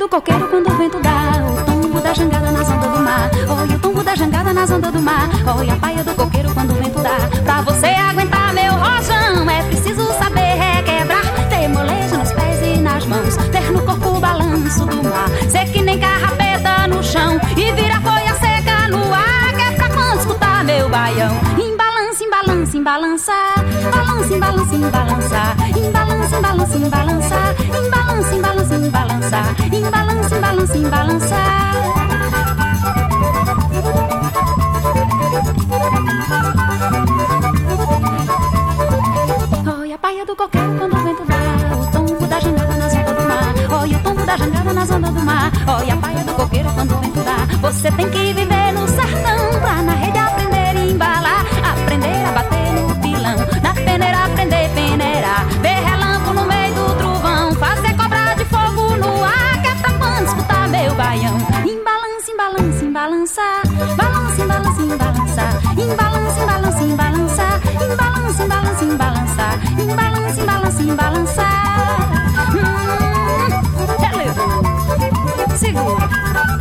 coqueiro quando o vento dá, o tombo da jangada nas ondas do mar. Oi, o tombo da jangada nas ondas do mar. Oi, a paia do coqueiro quando o vento dá. Pra você aguentar meu rojão é preciso saber requebrar, ter molejo nos pés e nas mãos, ter no corpo o balanço do mar. Ser que nem carrapeta no chão e vira folha seca no ar, que é pra quando escutar meu baião. Embalança, embalança, embalança, balança, embalança, embalança, embalança, embalança, embalança, embalança, embalança, embalança, embalança, embalança, embalança. Oi, a paia do coqueiro quando o vento dá, o tombo da jangada nas ondas do mar. Oi, o tombo da jangada nas ondas do mar. Oi, a paia do coqueiro quando o vento dá. Você tem que viver no sertão pra na rede aprender a embalar, aprender a bater no pilão, na peneira aprender a peneirar, ver relampo no meio do trovão, fazer cobra de fogo no ar, que é pra quando escutar meu baião. Embalança, embalança, embalança, balança, embalança, embalança, embalança, embalança, embalança, embalança, embalança, embalança, embalança, embalança, embalança. Beleza. Segura.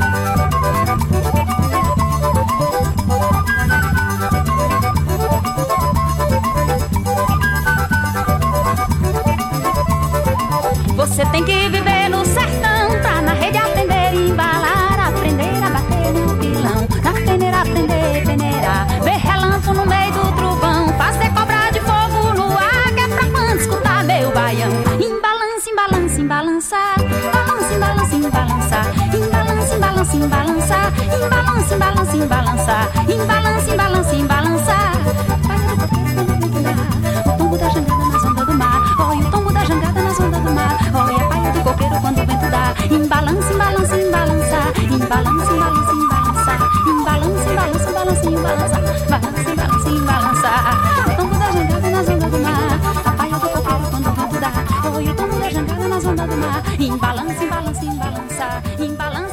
Você tem que viver no sertão pra na rede aprender a embalar, aprender a bater no pilão, na peneira aprender a peneirar, ver relampo no meio do trovão, fazer cobra de fogo no ar, que é pra quando escutar meu baião. Embalança, embalança, embalança, balança, embalança, embalança, embalança, embalança, embalança, embalança, embalança, embalança, embalança, embalança, embalança. O tombo da jangada nas ondas do mar. Oi, o tombo da jangada nas ondas do mar. Oi, a paia do coqueiro quando o vento dá. Embalança, embalança, embalança, embalança, embalança, embalança, embalança, embalança, embalança, embalança, balança, embalança, embalança. O tombo da jangada nas ondas do mar. A paia do coqueiro quando o vento dá. Oi, o tombo da jangada nas ondas do mar. Embalança, embalança, embalança, embalança.